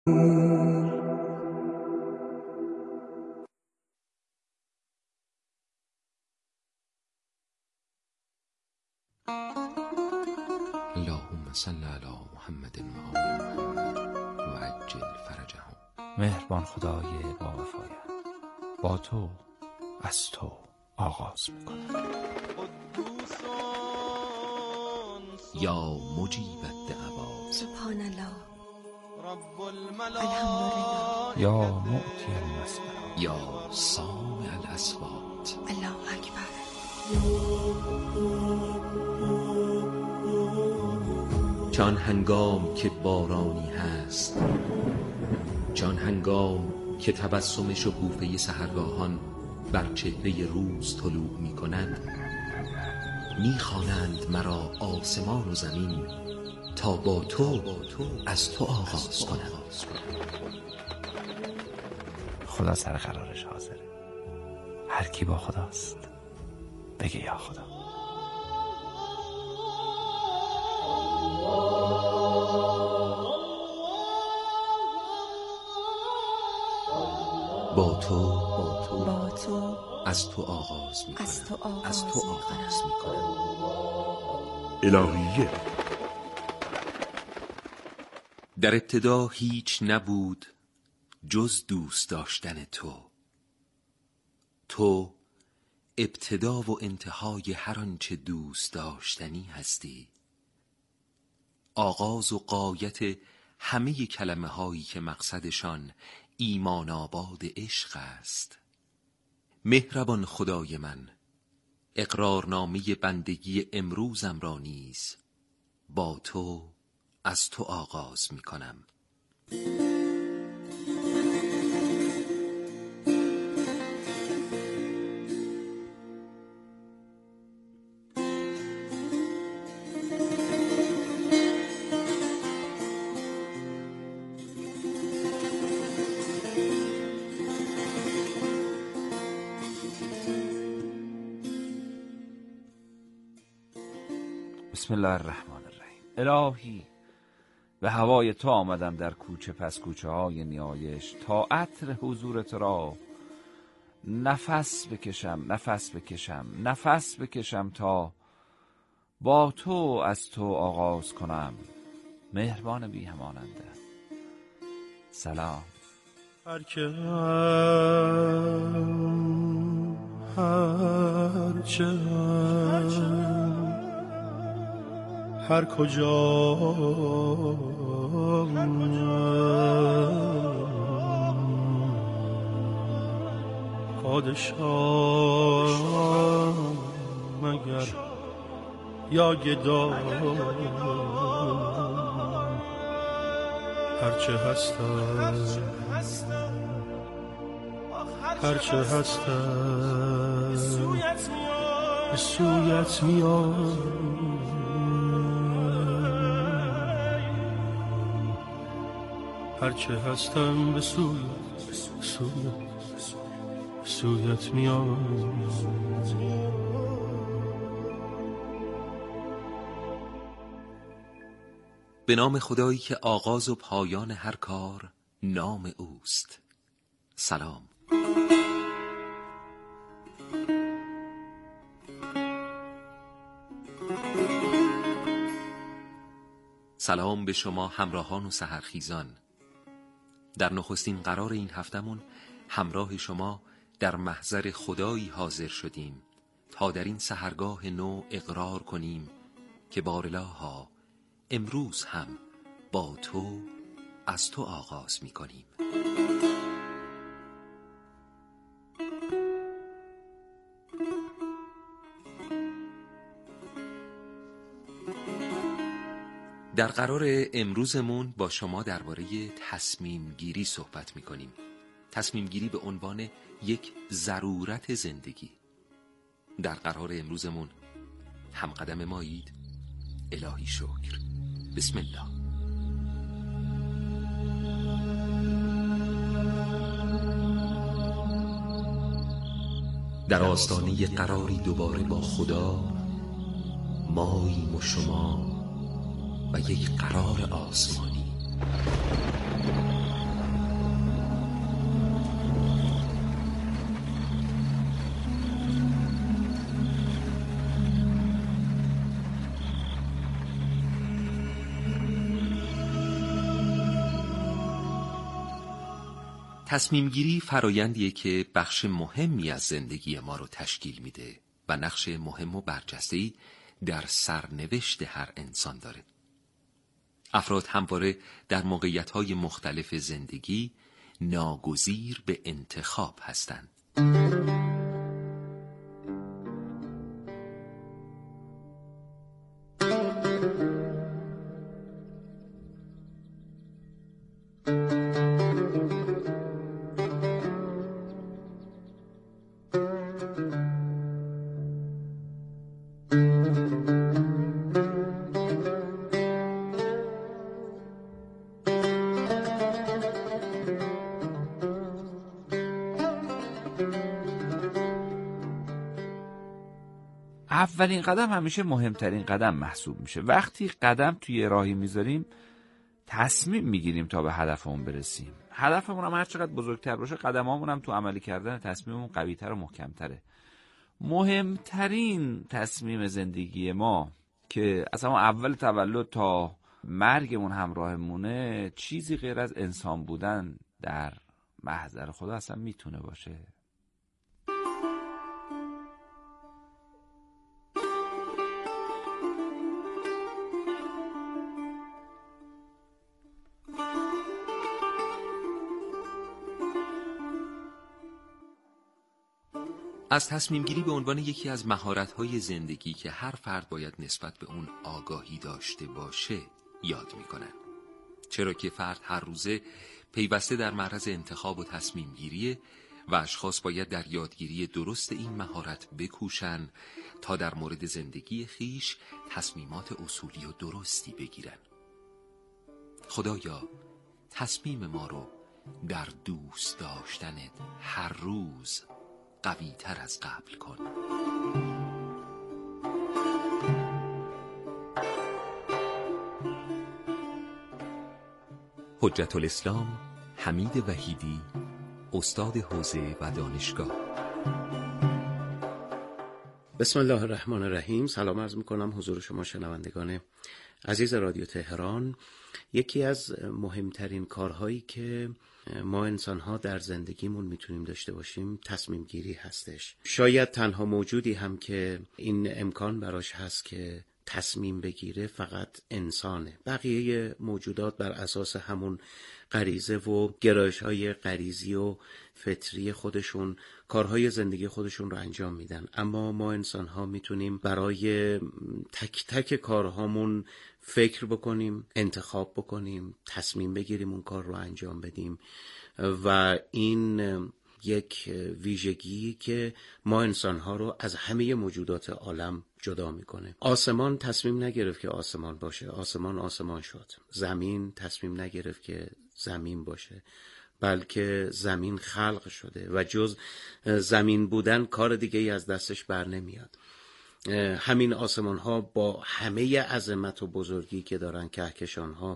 اللهم صل علی محمد و آل محمد و عجل فرجهم. مهربان خدای با وفایت، با تو از تو آغاز میکنم. یا مجیب الدعوات، سبحان الله، الحمدلله، یا معطی المسئلات، یا سامع الاصوات. الله اکبر. چون هنگام که بارانی هست، چون هنگام که تبسم شکوفه سحرگاهان بر چهره روز طلوع می کند، می خوانند مرا آسمان و زمین تا با تو از تو آغاز کنم. خدا سر قرارش حاضره. هر کی با خداست بگه یا خدا. با تو از تو آغاز از تو آغاز از تو آغاز می کنم. الهیه. در ابتدا هیچ نبود جز دوست داشتن تو. تو ابتدا و انتهای هر آنچه دوست داشتنی هستی، آغاز و غایت همه کلمه هایی که مقصدشان ایمان آباد عشق است. مهربان خدای من، اقرارنامه بندگی امروزم را نیز با تو از تو آغاز می کنم. بسم الله الرحمن الرحیم. الهی، به هوای تو آمدم در کوچه پس کوچه های نیایش تا عطر حضور تو را نفس بکشم تا با تو از تو آغاز کنم. مهربان بی هماننده، سلام. هر کجا پادشاه مگر یا گدا، هرچه هستم به سویت میام. هرچه هستم به سویت میام. به نام خدایی که آغاز و پایان هر کار نام اوست. سلام. سلام به شما همراهان و سحرخیزان. در نخستین قرار این هفتمون همراه شما در محضر خدایی حاضر شدیم تا در این سحرگاه نو اقرار کنیم که بارالها امروز هم با تو از تو آغاز می کنیم. در قرار امروزمون با شما درباره تصمیم گیری صحبت می کنیم. تصمیم گیری به عنوان یک ضرورت زندگی. در قرار امروزمون همقدم مایید؟ الهی شکر. بسم الله. در آستانه قراری دوباره با خدا، ماییم و شما و یک قرار آسمانی. تصمیم گیری فرایندیه که بخش مهمی از زندگی ما رو تشکیل میده و نقش مهم و برجسته‌ای در سرنوشت هر انسان داره. افراد همواره در موقعیت‌های مختلف زندگی ناگزیر به انتخاب هستند. اولین قدم همیشه مهمترین قدم محسوب میشه. وقتی قدم توی راهی میذاریم تصمیم میگیریم تا به هدفمون برسیم. هدفمون هم هر چقدر بزرگتر باشه قدمامون هم تو عملی کردن تصمیممون قوی‌تر و محکم‌تره. مهمترین تصمیم زندگی ما که از همون اول تولد تا مرگمون همراهمونه چیزی غیر از انسان بودن در محضر خدا اصلا میتونه باشه. از تصمیم گیری به عنوان یکی از مهارت‌های زندگی که هر فرد باید نسبت به اون آگاهی داشته باشه یاد می‌کنن. چرا که فرد هر روزه پیوسته در معرض انتخاب و تصمیم گیریه و اشخاص باید در یادگیری درست این مهارت بکوشن تا در مورد زندگی خیش تصمیمات اصولی و درستی بگیرن. خدایا تصمیم ما رو در دوست داشتنت هر روز قوی تر از قبل کن. حجت الاسلام حمید وحیدی، استاد حوزه و دانشگاه. بسم الله الرحمن الرحیم. سلام عرض میکنم حضور شما شنوندگان عزیز رادیو تهران. یکی از مهمترین کارهایی که ما انسان‌ها در زندگیمون میتونیم داشته باشیم تصمیم گیری هستش. شاید تنها موجودی هم که این امکان براش هست که تصمیم بگیره فقط انسانه. بقیه موجودات بر اساس همون غریزه و گرایش‌های غریزی و فطری خودشون کارهای زندگی خودشون رو انجام میدن، اما ما انسان‌ها میتونیم برای تک تک کارهامون فکر بکنیم، انتخاب بکنیم، تصمیم بگیریم اون کار رو انجام بدیم و این یک ویژگی که ما انسان‌ها رو از همه موجودات عالم جدا میکنه. آسمان تصمیم نگرفت که آسمان باشه، آسمان شد. زمین تصمیم نگرفت که زمین باشه، بلکه زمین خلق شده و جز زمین بودن کار دیگه ای از دستش بر نمیاد. همین آسمان ها با همه عظمت و بزرگی که دارن، کهکشان ها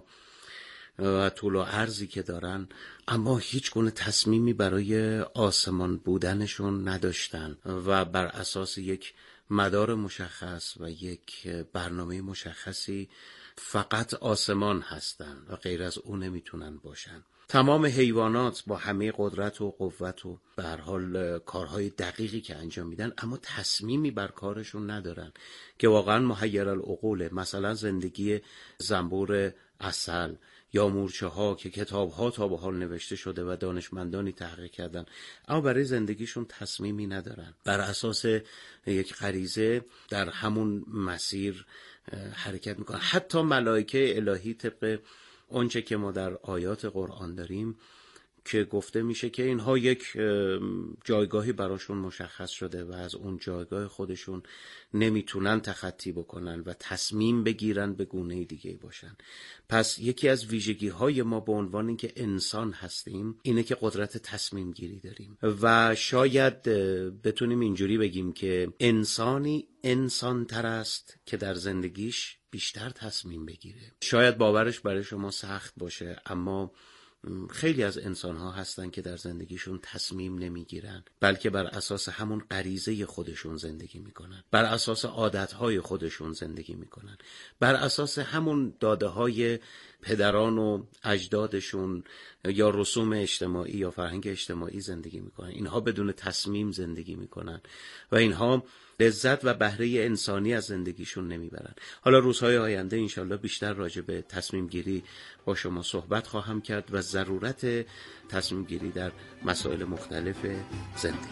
و طول و عرضی که دارن، اما هیچ گونه تصمیمی برای آسمان بودنشون نداشتن و بر اساس یک مدار مشخص و یک برنامه مشخصی فقط آسمان هستن و غیر از اون نمیتونن باشن. تمام حیوانات با همه قدرت و قوت و به هر حال کارهای دقیقی که انجام میدن اما تصمیمی بر کارشون ندارن که واقعا محیر العقوله. مثلا زندگی زنبور عسل یا مورچه ها که کتاب ها تا به حال نوشته شده و دانشمندانی تحقیق کردن، اما برای زندگیشون تصمیمی ندارن. بر اساس یک غریزه در همون مسیر حرکت میکنن. حتی ملائکه الهی طبق اونچه که ما در آیات قرآن داریم که گفته میشه که اینها یک جایگاهی براشون مشخص شده و از اون جایگاه خودشون نمیتونن تخطی بکنن و تصمیم بگیرن به گونه دیگه باشن. پس یکی از ویژگی های ما به عنوان اینکه انسان هستیم اینه که قدرت تصمیم گیری داریم و شاید بتونیم اینجوری بگیم که انسانی انسان تر است که در زندگیش بیشتر تصمیم بگیره. شاید باورش برای شما سخت باشه، اما خیلی از انسان‌ها هستن که در زندگیشون تصمیم نمیگیرن، بلکه بر اساس همون غریزه خودشون زندگی میکنن، بر اساس عادتهای خودشون زندگی میکنن، بر اساس همون داده‌های پدران و اجدادشون یا رسوم اجتماعی یا فرهنگ اجتماعی زندگی میکنن. اینها بدون تصمیم زندگی میکنن و اینها لذت و بهره انسانی از زندگیشون نمیبرن. حالا روزهای آینده انشالله بیشتر راجع به تصمیم گیری با شما صحبت خواهم کرد و ضرورت تصمیم گیری در مسائل مختلف زندگی.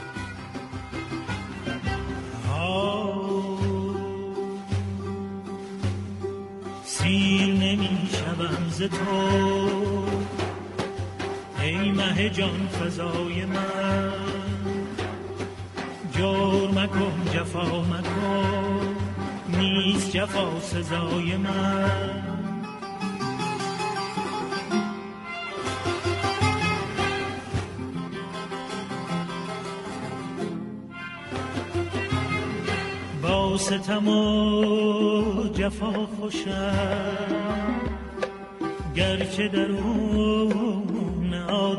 سیر نمی شوم ز تو ای مه جان فضای من، جور مکن جفا مکن نیست جفا سزای من. با ستم و جفا خوشم گرچه درون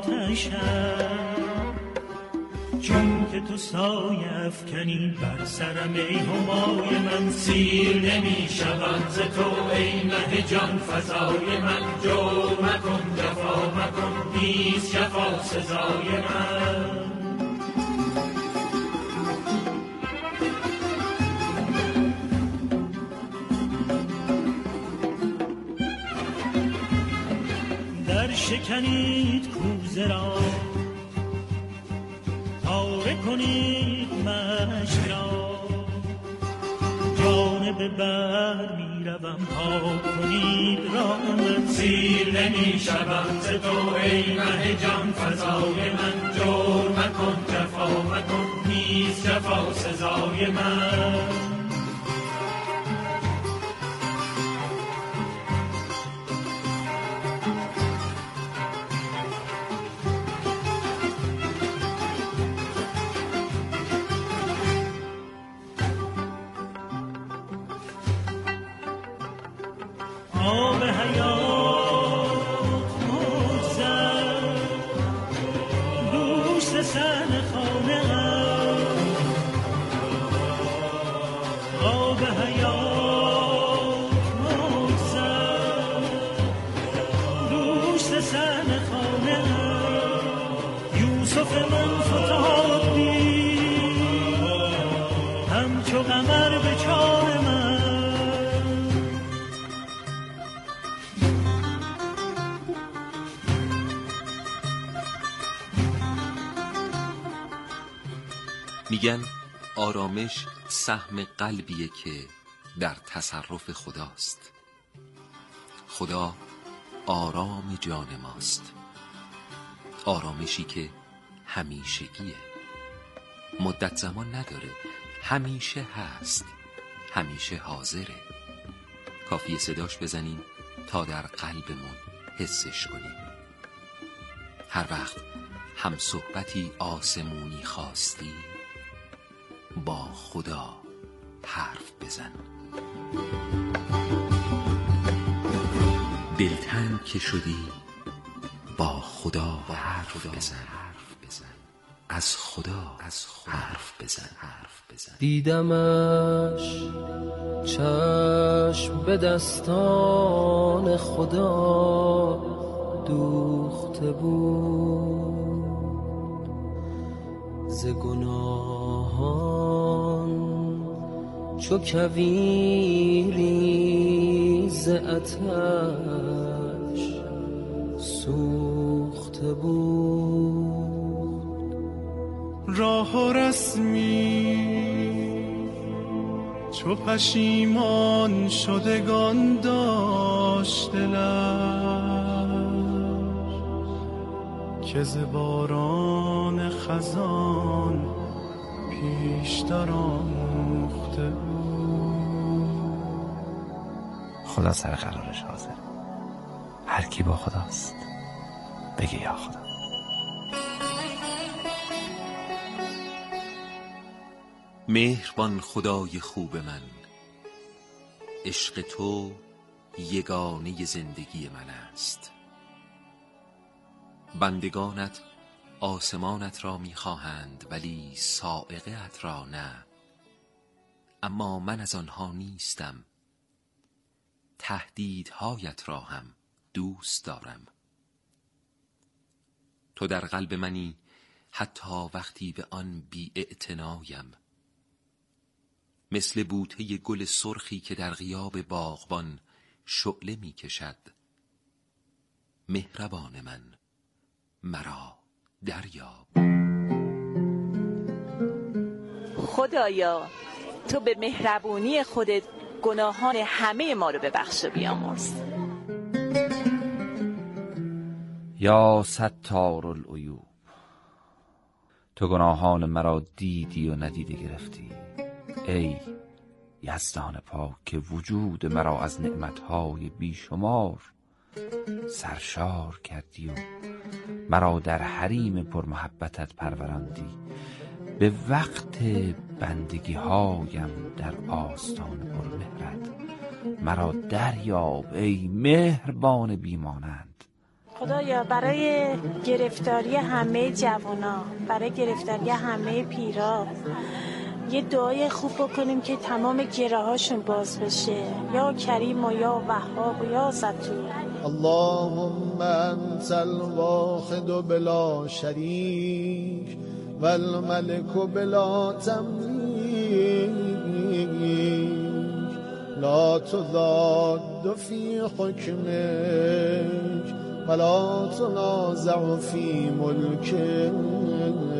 آتشم، چون که تو سایه افکنی بر سرم ای همای من. سیر نمی شوم ز تو ای مه جان فضای من، جور مکن جفا مکن نیست جفا سزای من. شکنید کوزه را پاره کنید مشک را، جانب بر می روم پاک کنید راه من. سیر نمی شوم ز تو ای مه جان فضای من، جور مکن جفا مکن نیست جفا سزای من. آب حیات موزد دوست سن خانه، آب حیات موزد دوست سن خانه، یوسف من فتاد بی همچو قمر به چار من. میگن آرامش سهم قلبیه که در تصرف خداست. خدا آرام جان ماست، آرامشی که همیشگیه، مدت زمان نداره، همیشه هست، همیشه حاضره. کافیه صداش بزنیم تا در قلبمون حسش کنیم. هر وقت هم صحبتی آسمونی خواستی با خدا حرف بزن. دلتنگ که شدی با خدا حرف بزن. از خدا حرف بزن. دیدمش چشم به دستان خدا دوخته بود، ز گناهان چو کویری ز آتش سوخته بود. راه و رسمی چو پشیمان شدگان داشت دلش، که ز باران خزان پیش در آموخته بود. خدا سر قرارش حاضر، هر کی با خداست بگه یا خدا. مهربان خدای خوب من، عشق تو یگانه زندگی من است. بندگانت آسمانت را می‌خواهند ولی صاعقه‌ات را نه، اما من از آنها نیستم. تهدیدهایت را هم دوست دارم. تو در قلب منی حتی وقتی به آن بی‌اعتنایم، مثل بوته گل سرخی که در غیاب باغبان شعله می کشد. مهربان من، مرا دریاب. خدایا تو به مهربونی خودت گناهان همه ما رو ببخش و بیامرز. یا ستار العیوب، تو گناهان مرا دیدی و ندیده گرفتی. ای یزدان پاک که وجود مرا از نعمتهای بیشمار سرشار کردی و مرا در حریم پرمحبتت پروراندی. به وقت بندگی هایم در آستان پرمهرت مرا دریاب ای مهربان بیمانند. خدایا برای گرفتاری همه جوانا، برای گرفتاری همه پیرا یه دعای خوب بکنیم که تمام گره هاشون باز بشه. یا کریم و یا وهاب و یا ستور. اللهم انت الواحد بلا شریک و الملك بلا تملیک، لا تضاد فی حکمک ولا تنازع فی ملکک.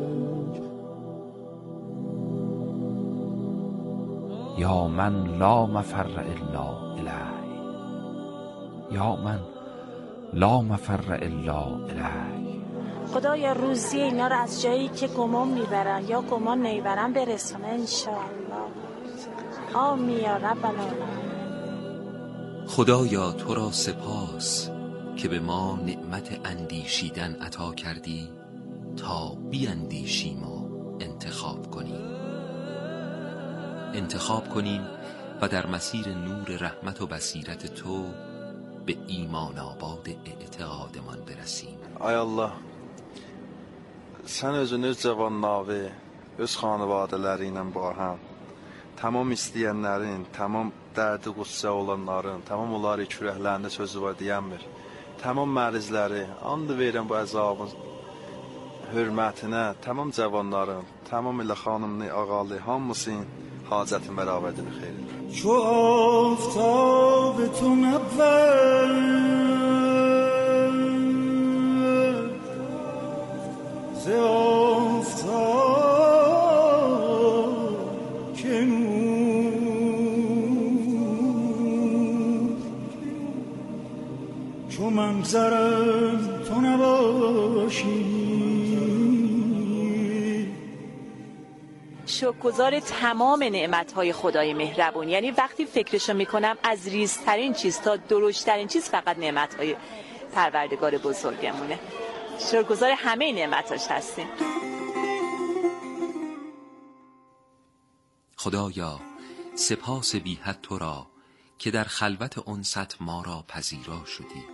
یا من لا مفر الا الیه، یا من لا مفر الا الیه. خدایا روزی اینا رو از جایی که گمان میبرن یا گمان نمیبرن برسونه انشاءالله. آمین یا رب العالمین. خدایا تو را سپاس که به ما نعمت اندیشیدن عطا کردی تا بیاندیشیم و انتخاب کنیم و در مسیر نور رحمت و بصیرت تو به ایمان آباد اعتقادمان برسیم. Ay Allah, sən özün öz cavanlağı, öz xanavadələri ilə bahəm, tamam istəyənlərin, tamam dərdi qüssə olanların, tamam onları kürəklərində sözü var deyənmir, tamam mərizləri, and verirəm bu əzabın hörmətinə, tamam cavanların, tamam ilə xanımlı, ağalı, hamısın hacətin bərabədini xeyr edir. چو آفتاب تو نبود ز آفتاب که نور، چو منظرم تو نباشی. شکرگزار تمام نعمت‌های خدای مهربون، یعنی وقتی فکرشو میکنم از ریزترین چیز تا درشترین چیز فقط نعمت‌های پروردگار بزرگمونه. شکرگزار همه نعمتاش هستیم. خدایا سپاس بی حد تو را که در خلوت انست ما را پذیرا شدی،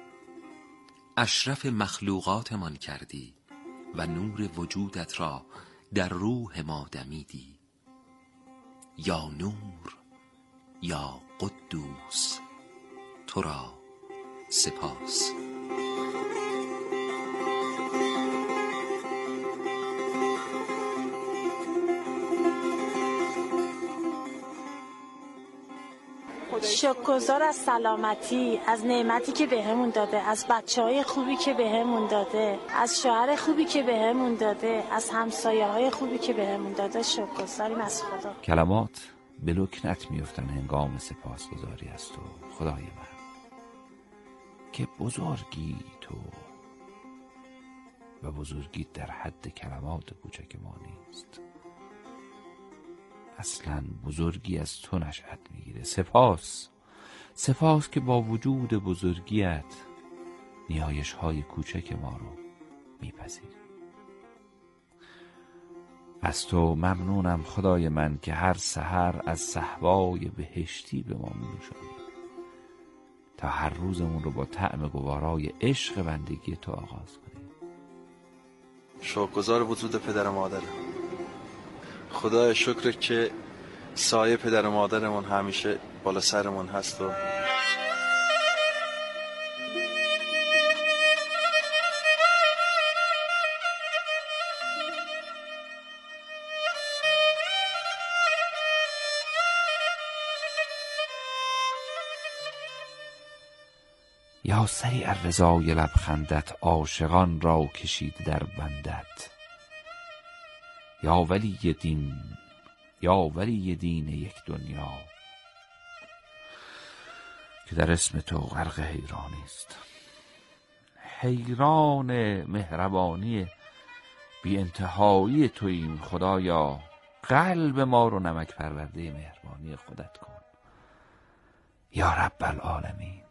اشرف مخلوقاتمان کردی و نور وجودت را در روح ما دمیدی. یا نور، یا قدوس، تو را سپاس. شکرگزار از سلامتی، از نعمتی که بهمون داده، از بچه‌های خوبی که بهمون داده، از شوهر خوبی که بهمون داده، از همسایه‌های خوبی که بهمون داده. شکرگزاریم از خدا. کلمات به لکنت میفتن هنگام سپاسگزاری از تو خدای من، که بزرگی تو و بزرگی در حد کلمات کوچک ما نیست. اصلا بزرگی از تو نشأت میگیره. سپاس که با وجود بزرگیت نیایش های کوچک ما رو میپذیری. از تو ممنونم خدای من که هر سحر از صحوای بهشتی به ما می‌نوشانی تا هر روزمون رو با طعم گوارای عشق بندگی تو آغاز کنیم. شکرگزار وجود پدر و مادرم. خدای شکر که سایه پدر و مادرمون همیشه بالا سرمون هست و یا سریع الرضای لبخندت عاشقان را کشید در بندت. یا ولی دین یک دنیا که در اسم تو غرق حیرانی است. حیران مهربانی بی انتهایی توییم خدایا، قلب ما رو نمک پرورده مهربانی خودت کن یا رب العالمین.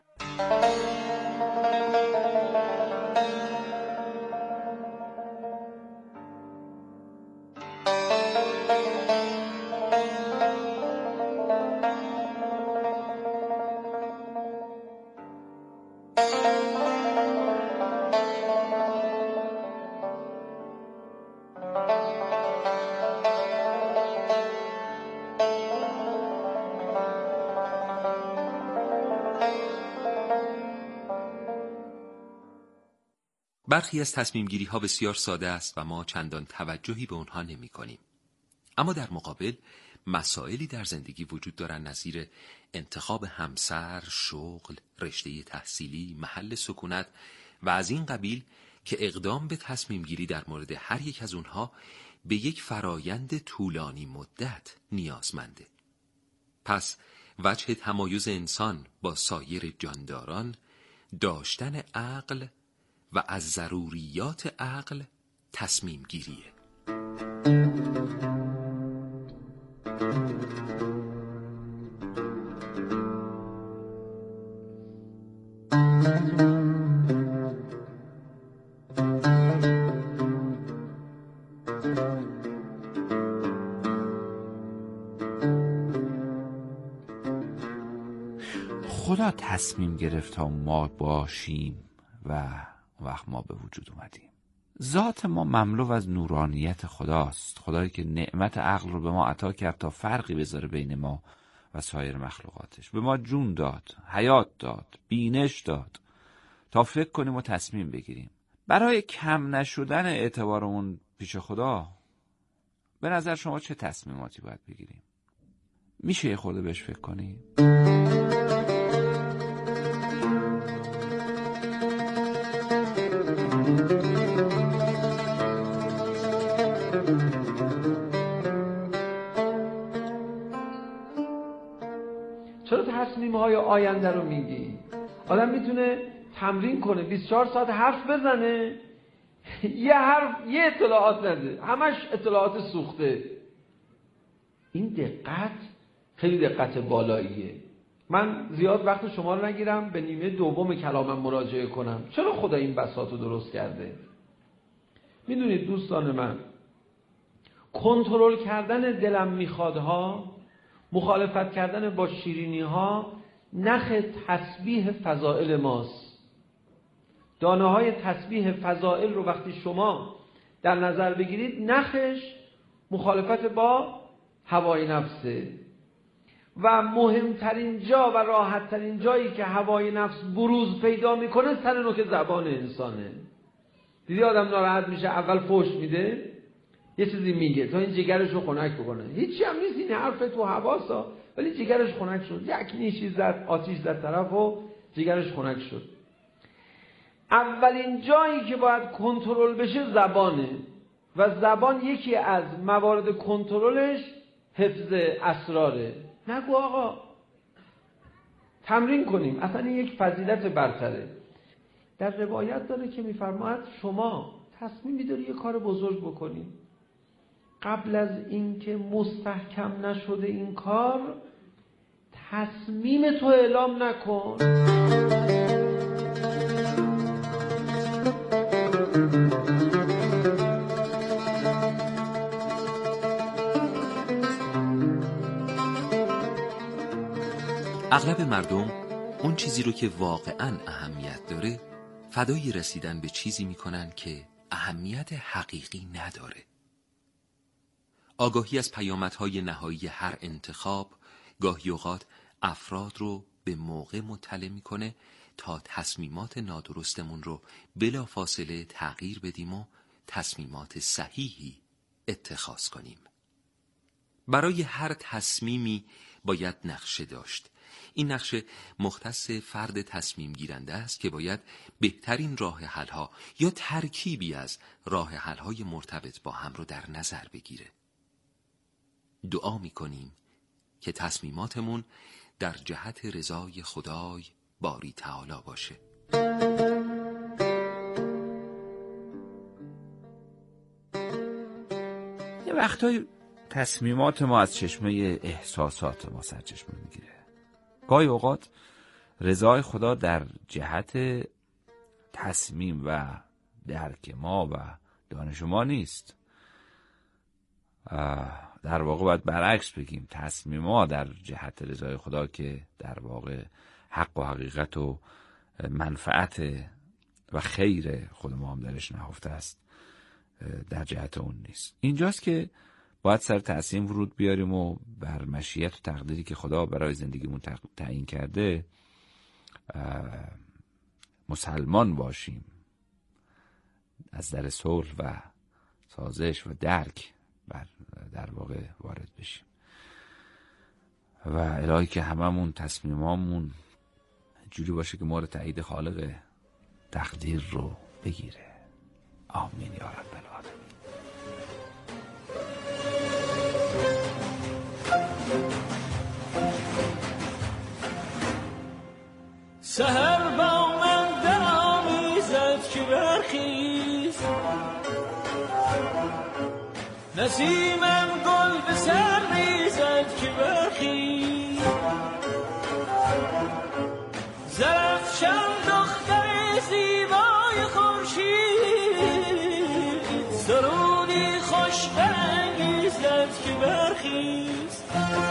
برخی از تصمیم گیری ها بسیار ساده است و ما چندان توجهی به اونها نمی کنیم. اما در مقابل مسائلی در زندگی وجود دارند نظیر انتخاب همسر، شغل، رشته تحصیلی، محل سکونت و از این قبیل که اقدام به تصمیم گیری در مورد هر یک از اونها به یک فرایند طولانی مدت نیازمنده. پس وجه تمایز انسان با سایر جانداران داشتن عقل و از ضروریات عقل تصمیم گیریه. خدا تصمیم گرفت تا ما باشیم و وقت ما به وجود اومدیم. ذات ما مملو از نورانیت خداست. خدایی که نعمت عقل رو به ما عطا کرد تا فرقی بذاره بین ما و سایر مخلوقاتش. به ما جون داد، حیات داد، بینش داد تا فکر کنیم و تصمیم بگیریم. برای کم نشدن اعتبارمون پیش خدا به نظر شما چه تصمیماتی باید بگیریم؟ میشه یه خورده بهش فکر کنیم؟ چرا تصمیم‌های آینده رو میگی؟ آدم میتونه تمرین کنه 24 ساعت حرف بزنه، یه اطلاعات نده، همش اطلاعات سوخته. این دقت خیلی دقت بالاییه. من زیاد وقت شما رو نگیرم، به نیمه دوم کلامم مراجعه کنم. چرا خدا این بساط رو درست کرده؟ میدونید دوستان من، کنترل کردن دلم میخوادها، مخالفت کردن با شیرینی ها نخ تسبیح فضائل ماست. دانه های تسبیح فضائل رو وقتی شما در نظر بگیرید، نخش مخالفت با هوای نفسه و مهمترین جا و راحتترین جایی که هوای نفس بروز پیدا میکنه سر نوک زبان انسانه. دیدی آدم ناراحت میشه اول فحش میده، یه چیزی میگه تا این جگرش رو خنک بکنه، هیچی هم نیست، این حرف تو حواسا، ولی جگرش خنک شد، یک نیشی زد، آتیش زد طرف و جگرش خنک شد. اولین جایی که باید کنترل بشه زبانه و زبان یکی از موارد کنترلش حفظ اسراره. نگو آقا، تمرین کنیم، اصلا این یک فضیلت برتره. در روایت داره که میفرماید شما تصمیمی داری یه کار بزرگ بکنی، قبل از اینکه مستحکم نشده این کار تصمیم تو اعلام نکن. اغلب مردم اون چیزی رو که واقعاً اهمیت داره فدای رسیدن به چیزی میکنن که اهمیت حقیقی نداره. آگاهی از پیامدهای نهایی هر انتخاب گاهی اوقات افراد رو به موقع مطلع میکنه تا تصمیمات نادرستمون رو بلافاصله تغییر بدیم و تصمیمات صحیحی اتخاذ کنیم. برای هر تصمیمی باید نقشه داشت این نقش مختص فرد تصمیم گیرنده است که باید بهترین راه حل‌ها یا ترکیبی از راه حل‌های مرتبط با هم رو در نظر بگیره. دعا می‌کنیم که تصمیماتمون در جهت رضای خدای باری تعالی باشه. یه وقتایی تصمیمات ما از چشمه احساسات ما سرچشمه میگیره. گاهی اوقات رضای خدا در جهت تصمیم و درک ما و دانش ما نیست. در واقع باید برعکس بگیم، تصمیم ما در جهت رضای خدا که در واقع حق و حقیقت و منفعت و خیر خود ما هم درش نهفته است، در جهت اون نیست. اینجاست که باید سر تصمیم ورود بیاریم و بر مشیت و تقدیری که خدا برای زندگیمون تعیین کرده مسلمان باشیم، از در صلح و سازش و درک در واقع وارد بشیم و الهی که هممون تصمیمامون جوری باشه که مورد تایید خالق تقدیر رو بگیره. آمین یا رب العالمین. سحر با من درآمیزد که برخیز، نسیمم گل به سر ریزد که برخیز، زرفشان دختر زیبای خورشید، سرودی خوش برانگیزد که برخیز.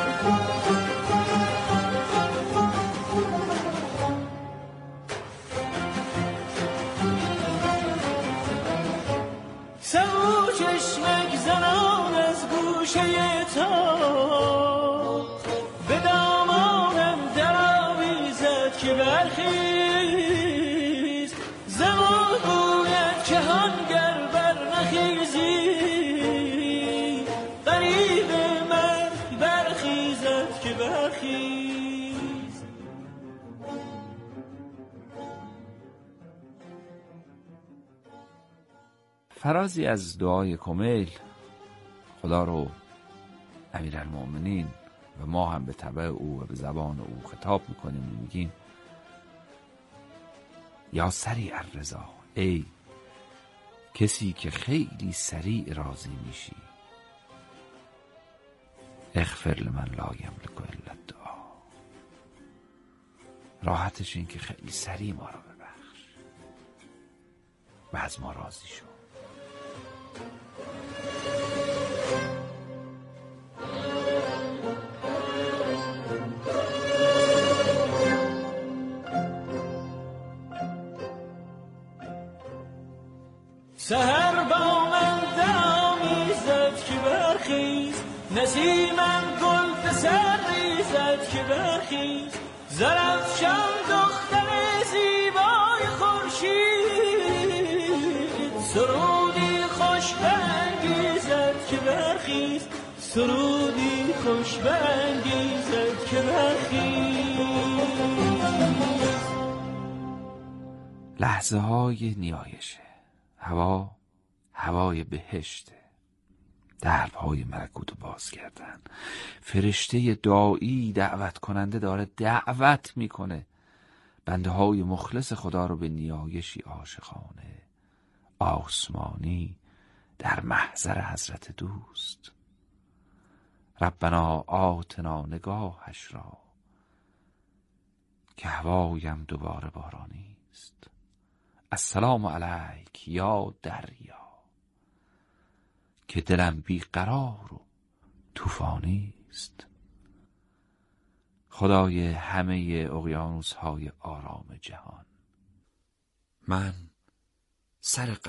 سبو چشمک زنان از گوشه تا، به دامانم درآویزد که برخیز، زمان گوید که هنگر برنخیزی، غریب من برخیزد که برخیز. فرازی از دعای کمیل خدا رو امیرالمؤمنین و ما هم به تبع او و به زبان او خطاب میکنیم و میگیم یا سریع الرضا، ای کسی که خیلی سریع راضی میشی، اغفر لمن لا یملک الا الدعا، راحتش این که خیلی سریع ما رو ببخش و از ما راضی شو. سحر با من درآمیزد که برخیز، نسیمم گل به سر ریزد که برخیز، زرفشان دختر زیبای خورشید، سرودی خوش برانگیزد که برخیز، سرودی خوش برانگیزد که برخیز. لحظه های نیایشه، هوای بهشته، درب‌های ملکوت رو باز کردن، فرشته داعی دعوت کننده داره دعوت میکنه بنده های مخلص خدا رو به نیایشی عاشقانه آسمانی در محضر حضرت دوست. ربنا آتنا نگاهش را که هوایم دوباره بارانی است. السلام علیک یا دریا که دلم بیقرار و طوفانی است. خدای همه اقیانوس های آرام جهان، من سر